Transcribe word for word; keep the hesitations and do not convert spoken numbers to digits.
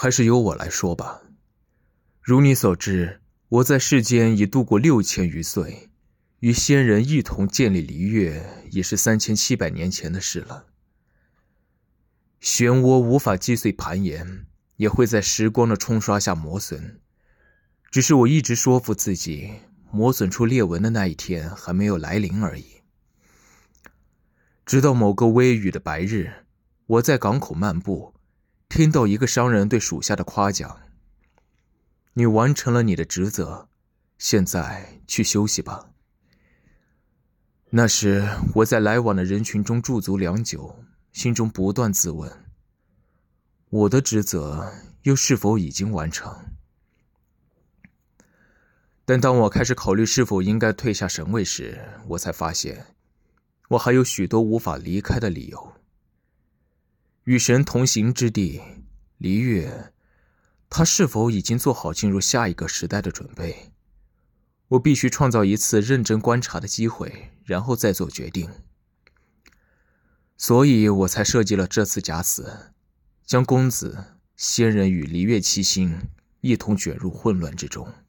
还是由我来说吧。如你所知，我在世间已度过六千余岁，与仙人一同建立离月，也是三千七百年前的事了。漩涡无法击碎盘岩，也会在时光的冲刷下磨损。只是我一直说服自己，磨损出裂纹的那一天还没有来临而已。直到某个微雨的白日，我在港口漫步，听到一个商人对属下的夸奖：你完成了你的职责，现在去休息吧。那时我在来往的人群中驻足良久，心中不断自问，我的职责又是否已经完成？但当我开始考虑是否应该退下神位时，我才发现我还有许多无法离开的理由。与神同行之地，离月，他是否已经做好进入下一个时代的准备？我必须创造一次认真观察的机会，然后再做决定。所以我才设计了这次假死，将公子、仙人与离月七星一同卷入混乱之中。